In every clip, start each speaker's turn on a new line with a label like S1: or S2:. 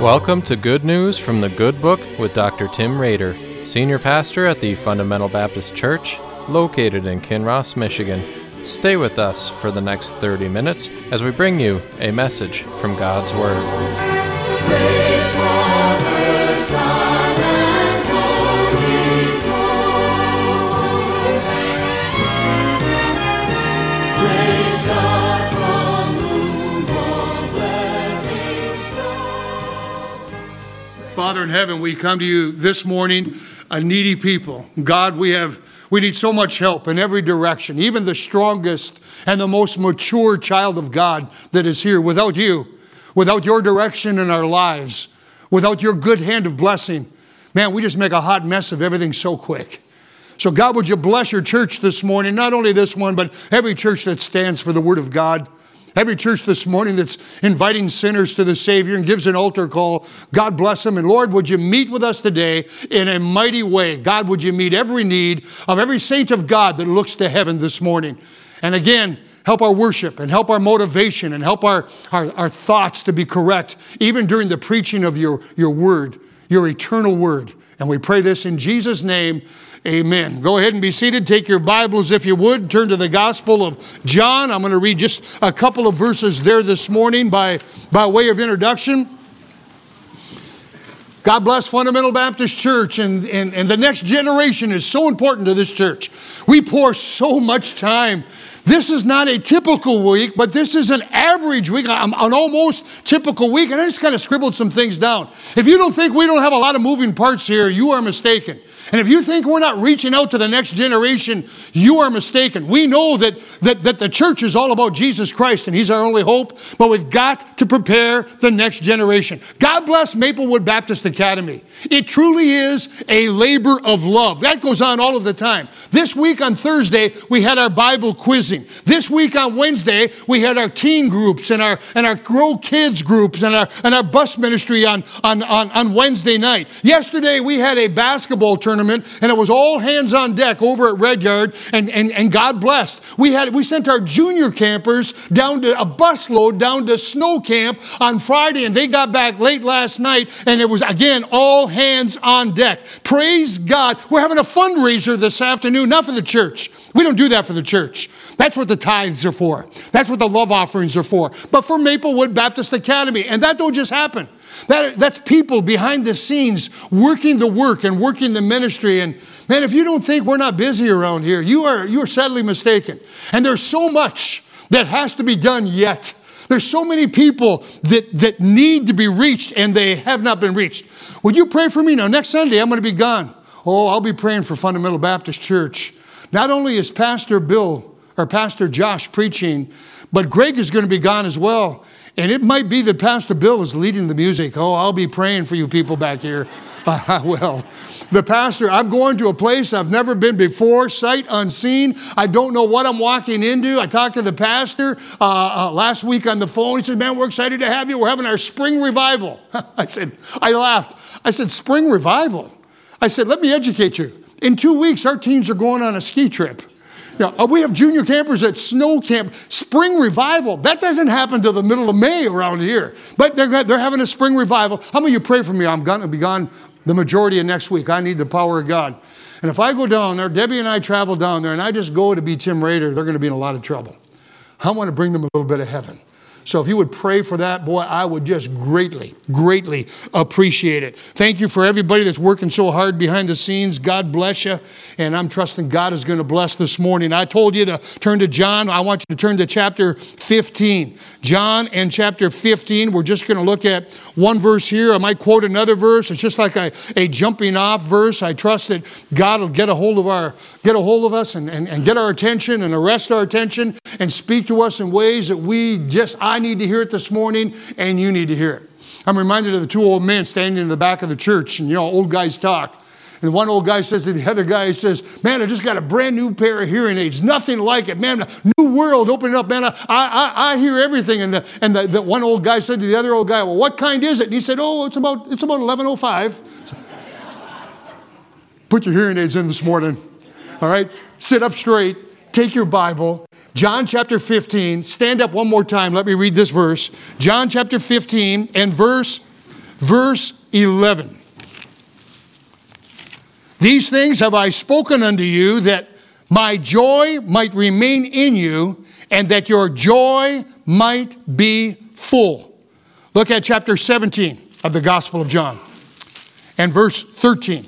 S1: Welcome to Good News from the Good Book with Dr. Tim Rader, Senior Pastor at the Fundamental Baptist Church, located in Kinross, Michigan. Stay with us for the next 30 minutes as we bring you a message from God's Word.
S2: Father in heaven, we come to you this morning, a needy people. God, we need so much help in every direction, even the strongest and the most mature child of God that is here. Without you, without your direction in our lives, without your good hand of blessing, man, we just make a hot mess of everything so quick. So God, would you bless your church this morning, not only this one, but every church that stands for the Word of God. Every church this morning that's inviting sinners to the Savior and gives an altar call, God bless them. And Lord, would you meet with us today in a mighty way? God, would you meet every need of every saint of God that looks to heaven this morning? And again, help our worship and help our motivation and help our thoughts to be correct, even during the preaching of your word, your eternal word. And we pray this in Jesus' name. Amen. Go ahead and be seated. Take your Bibles, if you would. Turn to the Gospel of John. I'm going to read just a couple of verses there this morning by way of introduction. God bless Fundamental Baptist Church, and the next generation is so important to this church. We pour so much time. This is not a typical week, but this is an average week, an almost typical week, and I just kind of scribbled some things down. If you don't think we don't have a lot of moving parts here, you are mistaken. And if you think we're not reaching out to the next generation, you are mistaken. We know that the church is all about Jesus Christ, and He's our only hope, but we've got to prepare the next generation. God bless Maplewood Baptist Academy. It truly is a labor of love. That goes on all of the time. This week on Thursday, we had our Bible quizzing. This week on Wednesday, we had our teen groups and our Grow Kids groups and our bus ministry on Wednesday night. Yesterday, we had a basketball tournament, and it was all hands on deck over at Red Yard, and God blessed. We sent our junior campers down to a busload down to snow camp on Friday, and they got back late last night, and it was, again, all hands on deck. Praise God. We're having a fundraiser this afternoon, not for the church. We don't do that for the church. That's what the tithes are for. That's what the love offerings are for. But for Maplewood Baptist Academy. And that don't just happen. That's people behind the scenes working the work and working the ministry. And man, if you don't think we're not busy around here, you are sadly mistaken. And there's so much that has to be done yet. There's so many people that need to be reached, and they have not been reached. Would you pray for me? Now, next Sunday, I'm going to be gone. Oh, I'll be praying for Fundamental Baptist Church. Not only is Pastor Josh preaching, but Greg is going to be gone as well. And it might be that Pastor Bill is leading the music. Oh, I'll be praying for you people back here. Well, the pastor, I'm going to a place I've never been before, sight unseen. I don't know what I'm walking into. I talked to the pastor last week on the phone. He said, man, we're excited to have you. We're having our spring revival. I laughed. I said, spring revival? I said, let me educate you. In 2 weeks, our teens are going on a ski trip. Now, we have junior campers at snow camp. Spring revival. That doesn't happen till the middle of May around here. But they're having a spring revival. How many of you pray for me? I'm going to be gone the majority of next week. I need the power of God. And if I go down there, Debbie and I travel down there, and I just go to be Tim Rader, they're going to be in a lot of trouble. I want to bring them a little bit of heaven. So if you would pray for that, boy, I would just greatly, greatly appreciate it. Thank you for everybody that's working so hard behind the scenes. God bless you. And I'm trusting God is going to bless this morning. I told you to turn to John. I want you to turn to chapter 15. John and chapter 15. We're just going to look at one verse here. I might quote another verse. It's just like a jumping off verse. I trust that God will get a hold of us and get our attention and arrest our attention and speak to us in ways that I need to hear it this morning, and you need to hear it. I'm reminded of the two old men standing in the back of the church, and old guys talk. And one old guy says to the other guy, he says, man, I just got a brand new pair of hearing aids. Nothing like it, man. New world opening up, man. I hear everything. And the one old guy said to the other old guy, well, what kind is it? And he said, oh, it's about 11:05. Put your hearing aids in this morning. All right? Sit up straight. Take your Bible. John chapter 15. Stand up one more time. Let me read this verse. John chapter 15 and verse verse 11. These things have I spoken unto you, that my joy might remain in you, and that your joy might be full. Look at chapter 17 of the Gospel of John and verse 13.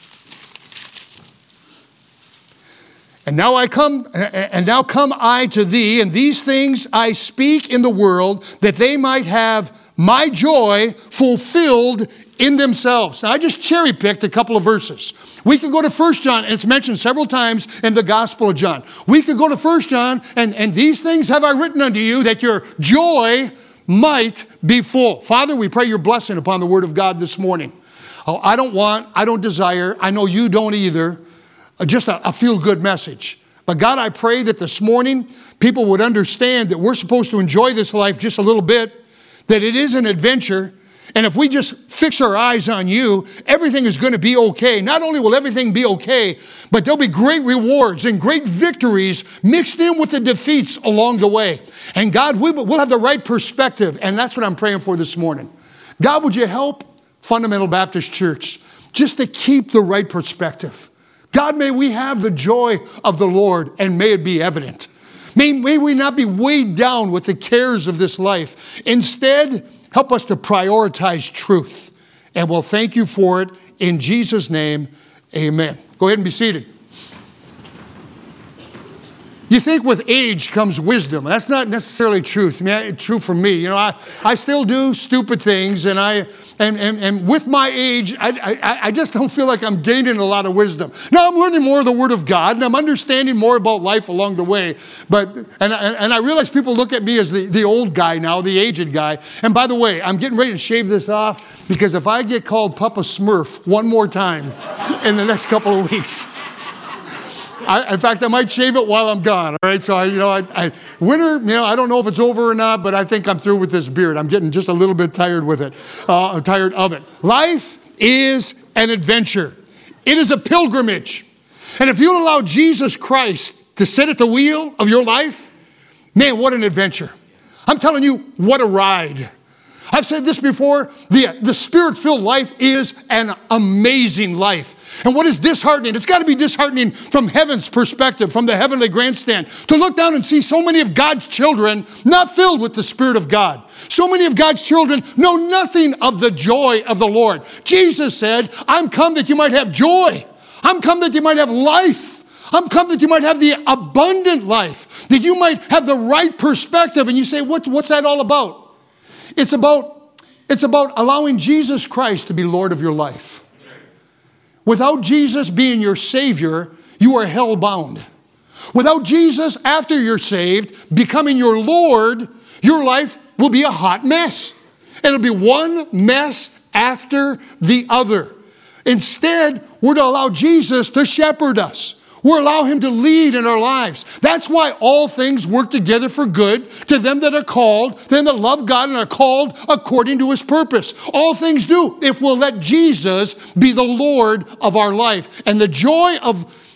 S2: And now come I to thee, and these things I speak in the world, that they might have my joy fulfilled in themselves. Now, I just cherry-picked a couple of verses. We could go to 1 John, and it's mentioned several times in the Gospel of John. We could go to 1 John, and these things have I written unto you, that your joy might be full. Father, we pray your blessing upon the Word of God this morning. Oh, I don't desire, I know you don't either, just a feel-good message. But God, I pray that this morning people would understand that we're supposed to enjoy this life just a little bit, that it is an adventure, and if we just fix our eyes on you, everything is going to be okay. Not only will everything be okay, but there'll be great rewards and great victories mixed in with the defeats along the way. And God, we'll have the right perspective, and that's what I'm praying for this morning. God, would you help Fundamental Baptist Church just to keep the right perspective? God, may we have the joy of the Lord, and may it be evident. May we not be weighed down with the cares of this life. Instead, help us to prioritize truth. And we'll thank you for it. In Jesus' name, amen. Go ahead and be seated. You think with age comes wisdom. That's not necessarily truth. I mean, true for me. You know, I still do stupid things, and with my age, I just don't feel like I'm gaining a lot of wisdom. Now I'm learning more of the Word of God, and I'm understanding more about life along the way. But I realize people look at me as the old guy now, the aged guy. And by the way, I'm getting ready to shave this off, because if I get called Papa Smurf one more time in the next couple of weeks, in fact, I might shave it while I'm gone. All right, so winter, I don't know if it's over or not, but I think I'm through with this beard. I'm getting just a little bit tired with it, tired of it. Life is an adventure. It is a pilgrimage, and if you allow Jesus Christ to sit at the wheel of your life, man, what an adventure! I'm telling you, what a ride. I've said this before, the Spirit-filled life is an amazing life. And what is disheartening? It's got to be disheartening from heaven's perspective, from the heavenly grandstand, to look down and see so many of God's children not filled with the Spirit of God. So many of God's children know nothing of the joy of the Lord. Jesus said, I'm come that you might have joy. I'm come that you might have life. I'm come that you might have the abundant life, that you might have the right perspective. And you say, what's that all about? It's about allowing Jesus Christ to be Lord of your life. Without Jesus being your Savior, you are hell-bound. Without Jesus, after you're saved, becoming your Lord, your life will be a hot mess. It'll be one mess after the other. Instead, we're to allow Jesus to shepherd us. We're allow him to lead in our lives. That's why all things work together for good to them that are called, them that love God and are called according to his purpose. All things do if we'll let Jesus be the Lord of our life. And the joy of,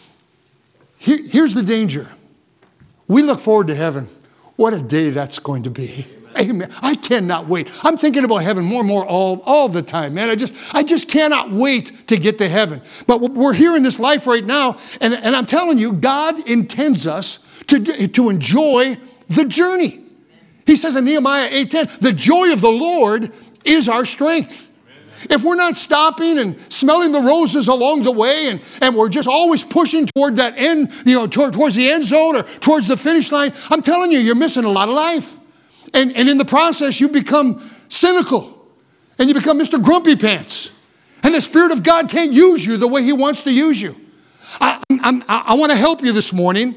S2: here's the danger. We look forward to heaven. What a day that's going to be. Amen. I cannot wait. I'm thinking about heaven more and more all the time, man. I just cannot wait to get to heaven. But we're here in this life right now, and I'm telling you, God intends us to enjoy the journey. He says in Nehemiah 8:10, the joy of the Lord is our strength. If we're not stopping and smelling the roses along the way, and we're just always pushing toward that end, towards the end zone or towards the finish line, I'm telling you, you're missing a lot of life. And in the process, you become cynical. And you become Mr. Grumpy Pants. And the Spirit of God can't use you the way he wants to use you. I want to help you this morning.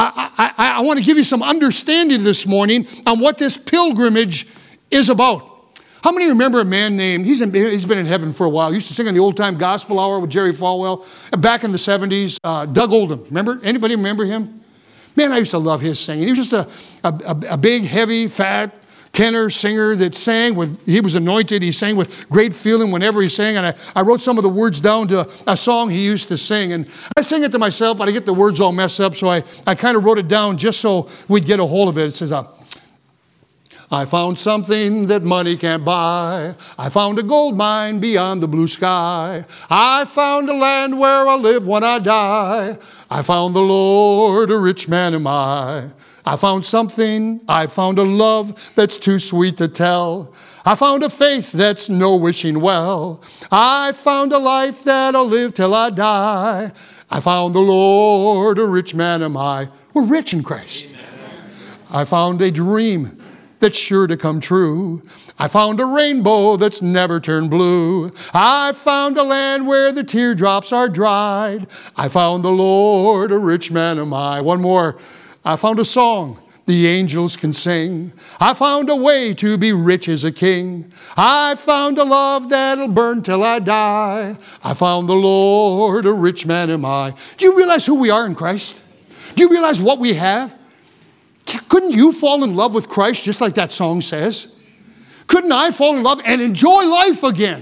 S2: I want to give you some understanding this morning on what this pilgrimage is about. How many remember a man named, he's been in heaven for a while. He used to sing on the old-time gospel hour with Jerry Falwell back in the 70s. Doug Oldham. Remember? Anybody remember him? Man, I used to love his singing. He was just a big, heavy, fat tenor singer that sang he was anointed. He sang with great feeling whenever he sang. And I wrote some of the words down to a song he used to sing. And I sing it to myself, but I get the words all messed up. So I kind of wrote it down just so we'd get a hold of it. It says, I found something that money can't buy. I found a gold mine beyond the blue sky. I found a land where I'll live when I die. I found the Lord, a rich man am I. I found something, I found a love that's too sweet to tell. I found a faith that's no wishing well. I found a life that I'll live till I die. I found the Lord, a rich man am I. We're rich in Christ. Amen. I found a dream that's sure to come true. I found a rainbow that's never turned blue. I found a land where the teardrops are dried. I found the Lord, a rich man am I. One more. I found a song the angels can sing. I found a way to be rich as a king. I found a love that'll burn till I die. I found the Lord, a rich man am I. Do you realize who we are in Christ? Do you realize what we have? Couldn't you fall in love with Christ just like that song says? Couldn't I fall in love and enjoy life again?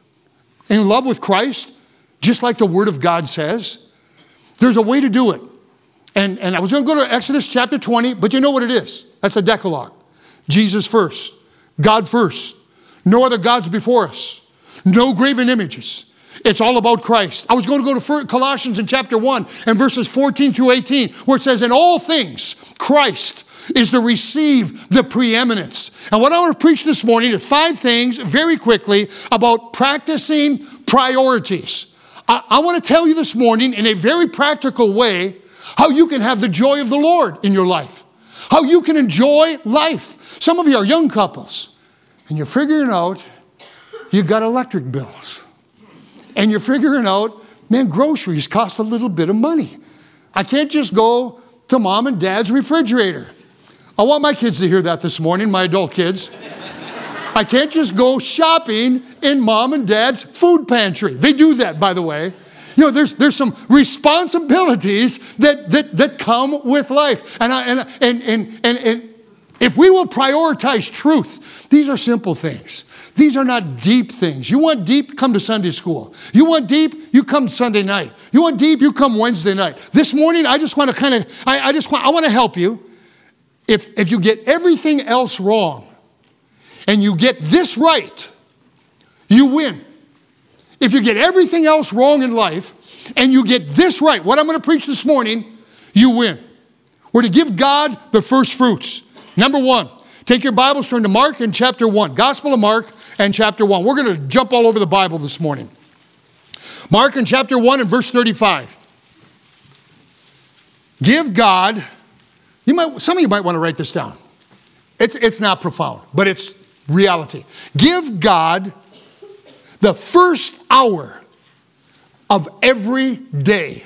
S2: In love with Christ, just like the Word of God says? There's a way to do it. And I was going to go to Exodus chapter 20, but you know what it is. That's a Decalogue. Jesus first. God first. No other gods before us. No graven images. It's all about Christ. I was going to go to Colossians in chapter 1 and verses 14 through 18, where it says, in all things, Christ is to receive the preeminence. And what I want to preach this morning is 5 things very quickly about practicing priorities. I want to tell you this morning in a very practical way how you can have the joy of the Lord in your life. How you can enjoy life. Some of you are young couples, and you're figuring out you've got electric bills. And you're figuring out, man, groceries cost a little bit of money. I can't just go to mom and dad's refrigerator. I want my kids to hear that this morning, my adult kids. I can't just go shopping in mom and dad's food pantry. They do that, by the way. You know, there's some responsibilities that come with life. And if we will prioritize truth, these are simple things. These are not deep things. You want deep, come to Sunday school. You want deep, you come Sunday night. You want deep, you come Wednesday night. This morning, I just want to I want to help you. If you get everything else wrong and you get this right, you win. If you get everything else wrong in life and you get this right, what I'm going to preach this morning, you win. We're to give God the first fruits. Number 1, take your Bibles, turn to Mark in chapter 1. Gospel of Mark and chapter 1. We're going to jump all over the Bible this morning. Mark in chapter 1 and verse 35. Give God, some of you might want to write this down. It's not profound, but it's reality. Give God the first hour of every day.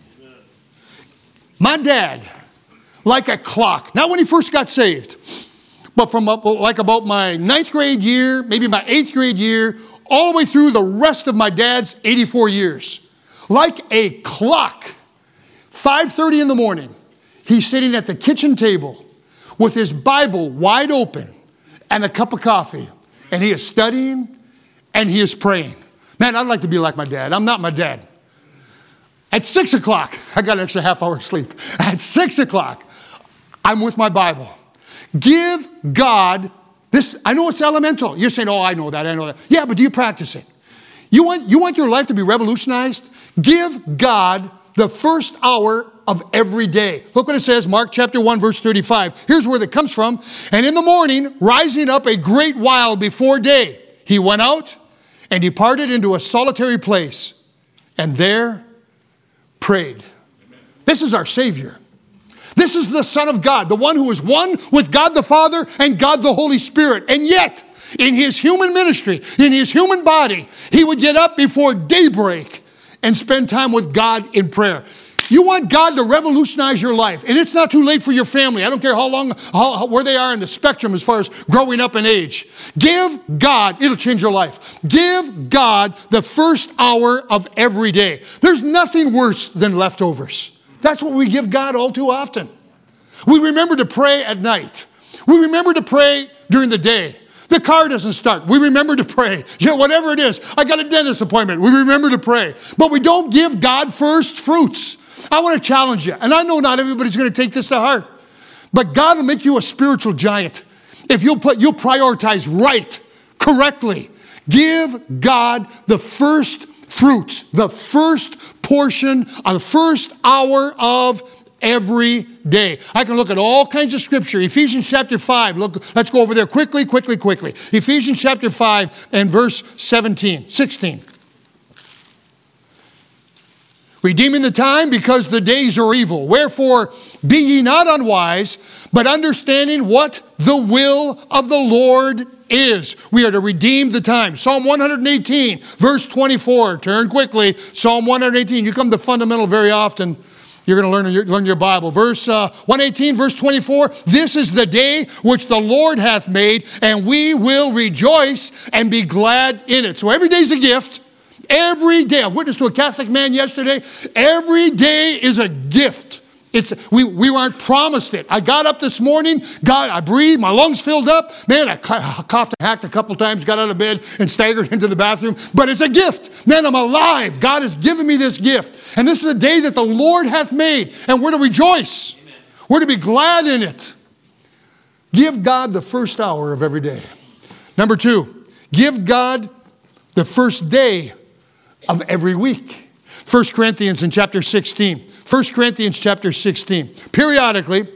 S2: My dad, like a clock, not when he first got saved, but from like about my 9th grade year, maybe my 8th grade year, all the way through the rest of my dad's 84 years. Like a clock, 5:30 in the morning, he's sitting at the kitchen table with his Bible wide open and a cup of coffee, and he is studying and he is praying. Man, I'd like to be like my dad. I'm not my dad. At 6 o'clock, I got an extra half hour sleep. At 6 o'clock, I'm with my Bible. Give God this. I know it's elemental. You're saying, oh, I know that. Yeah, but do you practice it? You want your life to be revolutionized? Give God the first hour of every day. Look what it says, Mark chapter 1, verse 35. Here's where that comes from. And in the morning, rising up a great while before day, he went out and departed into a solitary place, and there prayed. Amen. This is our Savior. This is the Son of God, the one who is one with God the Father and God the Holy Spirit. And yet, in his human ministry, in his human body, he would get up before daybreak and spend time with God in prayer. You want God to revolutionize your life, and it's not too late for your family. I don't care how long, where they are in the spectrum as far as growing up in age. Give God, it'll change your life. Give God the first hour of every day. There's nothing worse than leftovers. That's what we give God all too often. We remember to pray at night. We remember to pray during the day. The car doesn't start. We remember to pray. You know, whatever it is. I got a dentist appointment. We remember to pray. But we don't give God first fruits. I want to challenge you. And I know not everybody's going to take this to heart. But God will make you a spiritual giant. if you'll prioritize right, correctly. Give God the first fruits, the first portion, the first hour of every day. I can look at all kinds of scripture. Ephesians chapter 5. Look, let's go over there quickly. Ephesians chapter 5 and verse 16. Redeeming the time because the days are evil. Wherefore, be ye not unwise, but understanding what the will of the Lord is. We are to redeem the time. Psalm 118, verse 24. Turn quickly. Psalm 118. You come to fundamental very often. You're going to learn your Bible. Verse 118, verse 24. This is the day which the Lord hath made, and we will rejoice and be glad in it. So every day's a gift. Every day. I witnessed to a Catholic man yesterday. Every day is a gift. We weren't promised it. I got up this morning, I breathed, my lungs filled up. Man, I coughed and hacked a couple times, got out of bed and staggered into the bathroom. But it's a gift. Man, I'm alive. God has given me this gift. And this is a day that the Lord hath made. And we're to rejoice. Amen. We're to be glad in it. Give God the first hour of every day. Number 2, give God the first day of every week. 1 Corinthians in chapter 16. 1 Corinthians chapter 16. Periodically,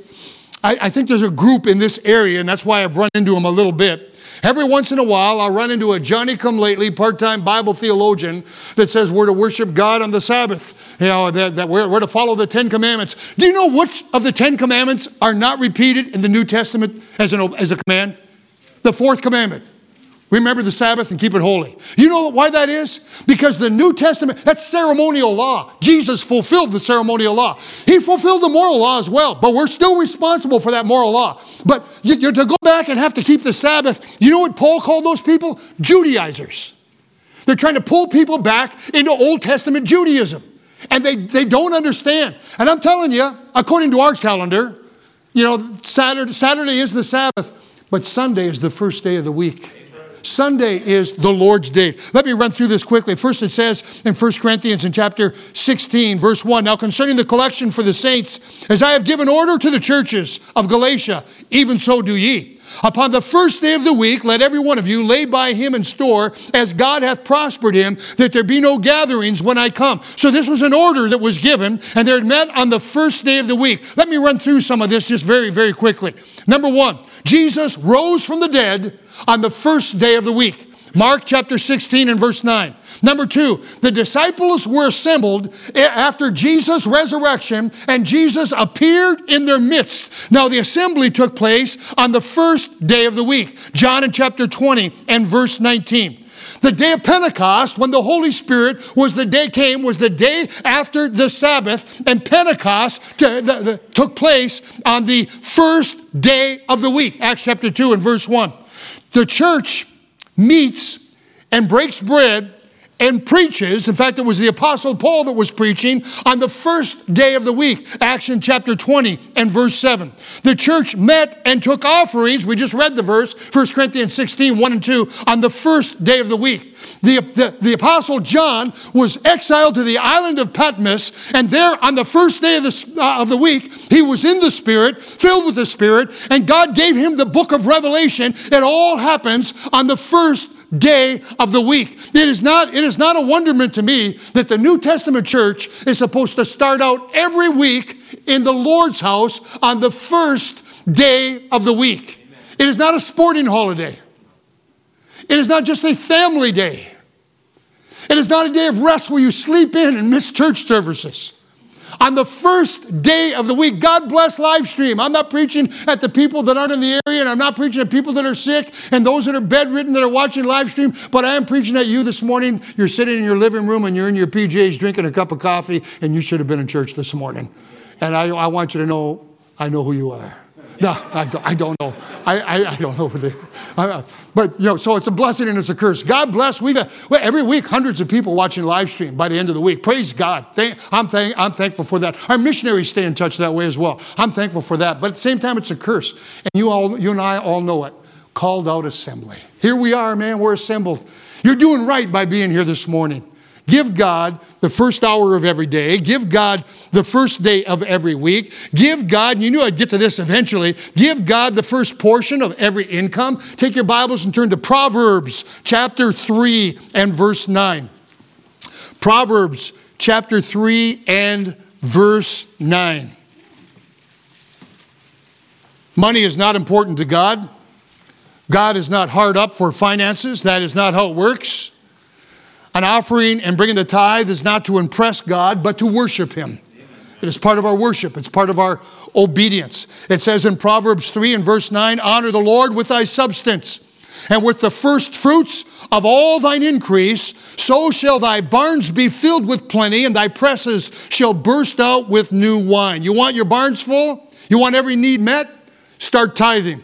S2: I think there's a group in this area, and that's why I've run into them a little bit. Every once in a while, I'll run into a Johnny-come-lately part-time Bible theologian that says we're to worship God on the Sabbath. You know, that we're to follow the 10 Commandments. Do you know which of the 10 Commandments are not repeated in the New Testament as a command? The 4th commandment. Remember the Sabbath and keep it holy. You know why that is? Because the New Testament, that's ceremonial law. Jesus fulfilled the ceremonial law. He fulfilled the moral law as well, but we're still responsible for that moral law. But you're to go back and have to keep the Sabbath. You know what Paul called those people? Judaizers. They're trying to pull people back into Old Testament Judaism. And they don't understand. And I'm telling you, according to our calendar, you know, Saturday is the Sabbath, but Sunday is the first day of the week. Sunday is the Lord's day. Let me run through this quickly. First it says in 1 Corinthians in chapter 16, verse 1, now concerning the collection for the saints, as I have given order to the churches of Galatia, even so do ye. Upon the first day of the week, let every one of you lay by him in store, as God hath prospered him, that there be no gatherings when I come. So this was an order that was given, and they're met on the first day of the week. Let me run through some of this just very, very quickly. Number 1, Jesus rose from the dead on the first day of the week. Mark chapter 16 and verse 9. Number 2, the disciples were assembled after Jesus' resurrection, and Jesus appeared in their midst. Now the assembly took place on the first day of the week. John in chapter 20 and verse 19. The day of Pentecost, when the Holy Spirit was the day after the Sabbath, and Pentecost took place on the first day of the week. Acts chapter 2 and verse 1. The church meets and breaks bread and preaches. In fact, it was the Apostle Paul that was preaching on the first day of the week. Acts in chapter 20 and verse 7. The church met and took offerings. We just read the verse, 1 Corinthians 16, 1 and 2, on the first day of the week. The Apostle John was exiled to the island of Patmos, and there on the first day of the week, he was in the Spirit, filled with the Spirit, and God gave him the book of Revelation. It all happens on the first day of the week. It is not a wonderment to me that the New Testament church is supposed to start out every week in the Lord's house on the first day of the week. Amen. It is not a sporting holiday. It is not just a family day. It is not a day of rest where you sleep in and miss church services. On the first day of the week, God bless live stream. I'm not preaching at the people that aren't in the area, and I'm not preaching at people that are sick and those that are bedridden that are watching live stream, but I am preaching at you this morning. You're sitting in your living room and you're in your PJs drinking a cup of coffee, and you should have been in church this morning. And I want you to know, I know who you are. No, I don't know. I don't know who they are. But, you know, so it's a blessing and it's a curse. God bless. Every week, hundreds of people watching live stream by the end of the week. Praise God. I'm thankful for that. Our missionaries stay in touch that way as well. I'm thankful for that. But at the same time, it's a curse. And you and I all know it. Called out assembly. Here we are, man. We're assembled. You're doing right by being here this morning. Give God the first hour of every day. Give God the first day of every week. Give God, and you knew I'd get to this eventually, give God the first portion of every income. Take your Bibles and turn to Proverbs chapter 3 and verse 9. Proverbs chapter 3 and verse 9. Money is not important to God. God is not hard up for finances. That is not how it works. An offering and bringing the tithe is not to impress God, but to worship Him. It is part of our worship. It's part of our obedience. It says in Proverbs 3 and verse 9, honor the Lord with thy substance, and with the first fruits of all thine increase, so shall thy barns be filled with plenty, and thy presses shall burst out with new wine. You want your barns full? You want every need met? Start tithing.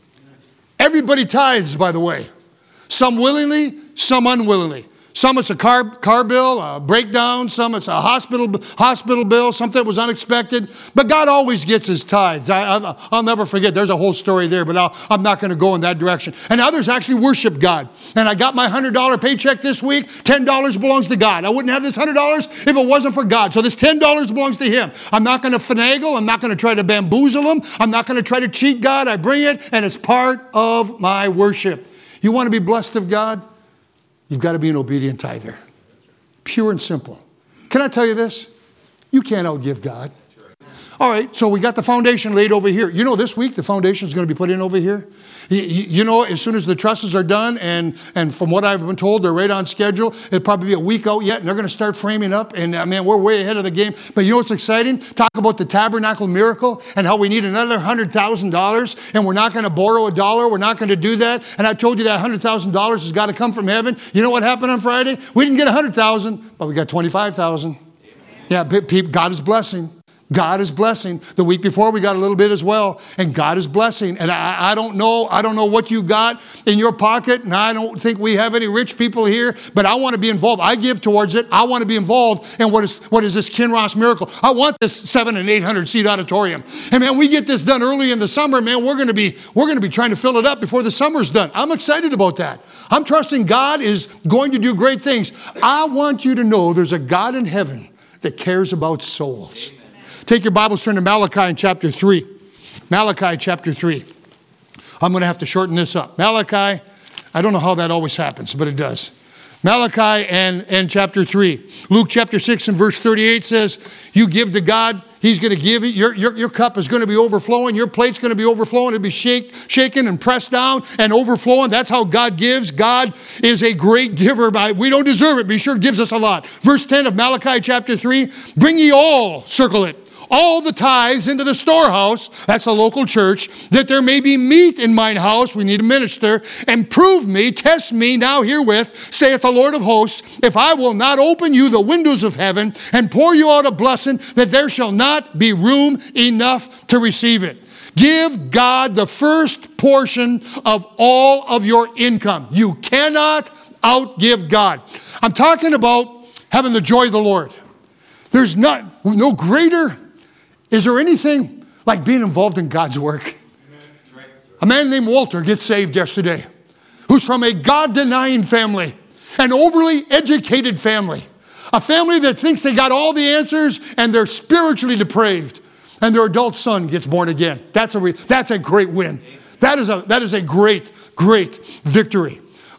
S2: Everybody tithes, by the way. Some willingly, some unwillingly. Some it's a car bill, a breakdown. Some it's a hospital bill, something that was unexpected. But God always gets His tithes. I'll never forget. There's a whole story there, but I'm not going to go in that direction. And others actually worship God. And I got my $100 paycheck this week. $10 belongs to God. I wouldn't have this $100 if it wasn't for God. So this $10 belongs to Him. I'm not going to finagle. I'm not going to try to bamboozle Him. I'm not going to try to cheat God. I bring it, and it's part of my worship. You want to be blessed of God? You've got to be an obedient tither. Pure and simple. Can I tell you this? You can't outgive God. All right, so we got the foundation laid over here. You know, this week the foundation is going to be put in over here. You know, as soon as the trusses are done, and from what I've been told, they're right on schedule. It'll probably be a week out yet, and they're going to start framing up. And man, we're way ahead of the game. But you know what's exciting? Talk about the tabernacle miracle and how we need another $100,000, and we're not going to borrow $1. We're not going to do that. And I told you that $100,000 has got to come from heaven. You know what happened on Friday? We didn't get $100,000, but we got $25,000. Yeah, God is blessing. God is blessing. The week before we got a little bit as well, and God is blessing. And I don't know what you got in your pocket, and I don't think we have any rich people here, but I want to be involved. I give towards it. I want to be involved in what is this Kinross miracle. I want this 700 and 800 seat auditorium. And man, we get this done early in the summer, man, we're going to be trying to fill it up before the summer's done. I'm excited about that. I'm trusting God is going to do great things. I want you to know there's a God in heaven that cares about souls. Take your Bibles, turn to Malachi in chapter 3. Malachi chapter 3. I'm going to have to shorten this up. Malachi, I don't know how that always happens, but it does. Malachi and chapter 3. Luke chapter 6 and verse 38 says, you give to God, He's going to give you. Your cup is going to be overflowing. Your plate's going to be overflowing. It'll be shaken and pressed down and overflowing. That's how God gives. God is a great giver. We don't deserve it, but He sure gives us a lot. Verse 10 of Malachi chapter 3, bring ye all, circle it, all the tithes into the storehouse, that's a local church, that there may be meat in mine house, we need a minister, and prove me, test me now herewith, saith the Lord of hosts, if I will not open you the windows of heaven and pour you out a blessing, that there shall not be room enough to receive it. Give God the first portion of all of your income. You cannot outgive God. I'm talking about having the joy of the Lord. There's no greater. Is there anything like being involved in God's work? Right. A man named Walter gets saved yesterday, who's from a God-denying family, an overly educated family, a family that thinks they got all the answers and they're spiritually depraved, and their adult son gets born again. That's a great win. That is a great victory.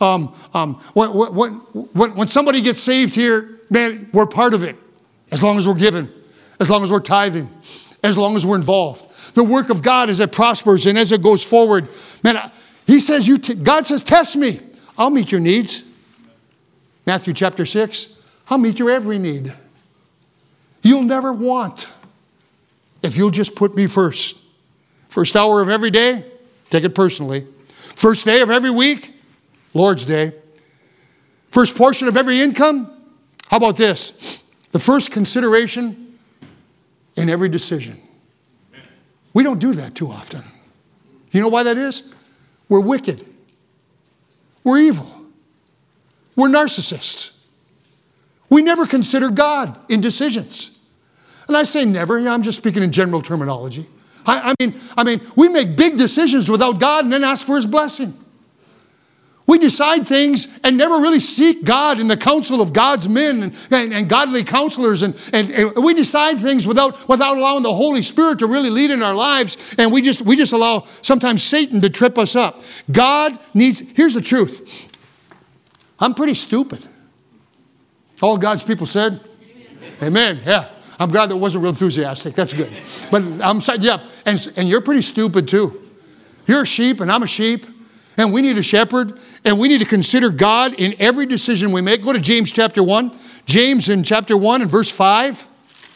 S2: When somebody gets saved here, man, we're part of it, as long as we're giving, as long as we're tithing, as long as we're involved. The work of God as it prospers and as it goes forward. Man, He says, God says, test me. I'll meet your needs. Matthew chapter 6, I'll meet your every need. You'll never want if you'll just put me first. First hour of every day, take it personally. First day of every week, Lord's Day. First portion of every income, how about this? The first consideration in every decision. We don't do that too often. You know why that is? We're wicked. We're evil. We're narcissists. We never consider God in decisions. And I say never, I'm just speaking in general terminology. I mean, we make big decisions without God and then ask for His blessing. We decide things and never really seek God in the counsel of God's men and godly counselors. And we decide things without allowing the Holy Spirit to really lead in our lives. And we just allow sometimes Satan to trip us up. Here's the truth. I'm pretty stupid. All God's people said, Amen. Yeah. I'm glad that wasn't real enthusiastic. That's good. But I'm sorry, yeah. And you're pretty stupid too. You're a sheep and I'm a sheep. And we need a shepherd, and we need to consider God in every decision we make. Go to James chapter 1. James in chapter 1 and verse 5.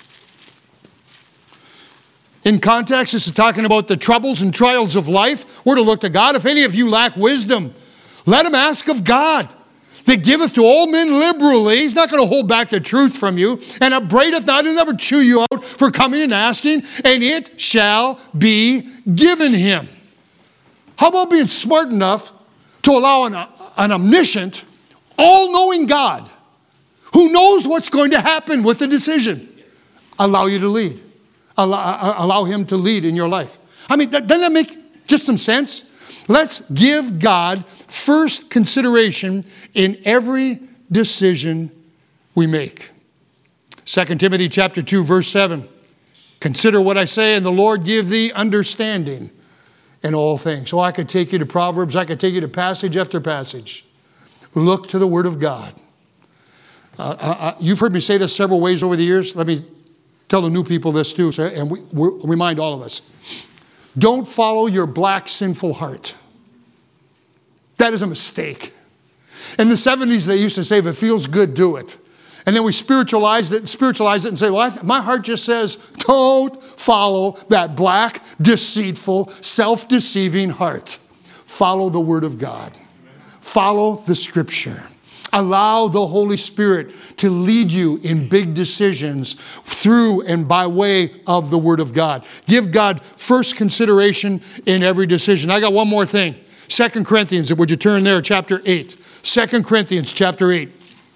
S2: In context, this is talking about the troubles and trials of life. We're to look to God. If any of you lack wisdom, let him ask of God, that giveth to all men liberally. He's not going to hold back the truth from you. And upbraideth not, he'll never chew you out for coming and asking, and it shall be given him. How about being smart enough to allow an omniscient, all-knowing God who knows what's going to happen with the decision, allow you to lead? Allow him to lead in your life. I mean, doesn't that make just some sense? Let's give God first consideration in every decision we make. 2 Timothy chapter 2, verse 7. Consider what I say, and the Lord give thee understanding in all things. So I could take you to Proverbs. I could take you to passage after passage. Look to the Word of God. You've heard me say this several ways over the years. Let me tell the new people this too, and we remind all of us. Don't follow your black sinful heart. That is a mistake. In the 70s, they used to say, if it feels good, do it. And then we spiritualize it and say, well, my heart just says, don't follow that black, deceitful, self-deceiving heart. Follow the Word of God. Follow the Scripture. Allow the Holy Spirit to lead you in big decisions through and by way of the Word of God. Give God first consideration in every decision. I got one more thing. 2 Corinthians, would you turn there, chapter 8. 2 Corinthians, chapter 8.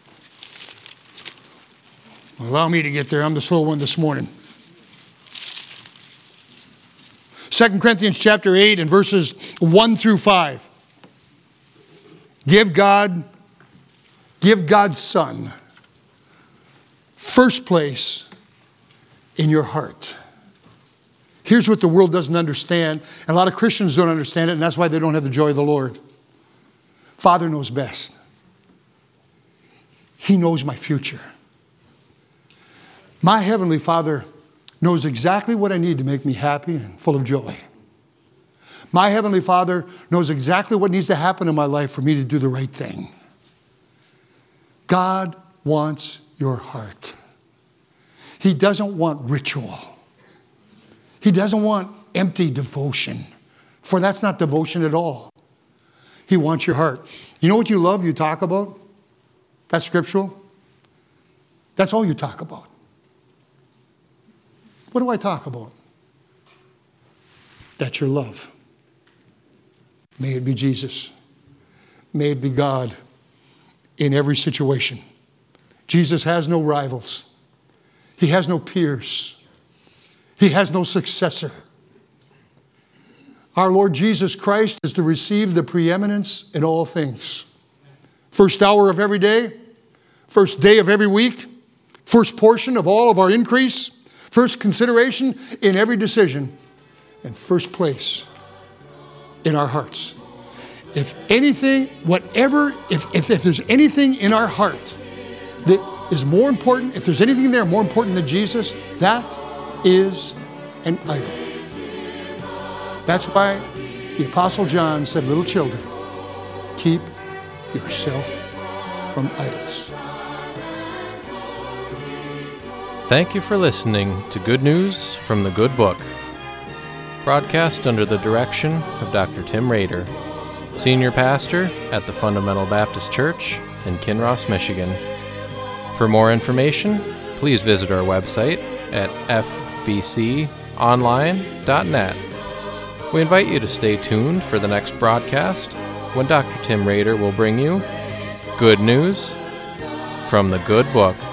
S2: Allow me to get there. I'm the slow one this morning. 2 Corinthians chapter 8 and verses 1 through 5. Give God's Son first place in your heart. Here's what the world doesn't understand, and a lot of Christians don't understand it, and that's why they don't have the joy of the Lord. Father knows best. He knows my future. My Heavenly Father knows exactly what I need to make me happy and full of joy. My Heavenly Father knows exactly what needs to happen in my life for me to do the right thing. God wants your heart. He doesn't want ritual. He doesn't want empty devotion, for that's not devotion at all. He wants your heart. You know what you love, you talk about? That's scriptural. That's all you talk about. What do I talk about? That's your love. May it be Jesus. May it be God in every situation. Jesus has no rivals. He has no peers. He has no successor. Our Lord Jesus Christ is to receive the preeminence in all things. First hour of every day, first day of every week, first portion of all of our increase, first consideration in every decision, and first place in our hearts. If anything, if there's anything in our heart that is more important, if there's anything there more important than Jesus, that is an idol. That's why the Apostle John said, little children, keep yourself from idols.
S1: Thank you for listening to Good News from the Good Book, broadcast under the direction of Dr. Tim Rader, Senior Pastor at the Fundamental Baptist Church in Kinross, Michigan. For more information, please visit our website at fbconline.net. We invite you to stay tuned for the next broadcast when Dr. Tim Rader will bring you Good News from the Good Book.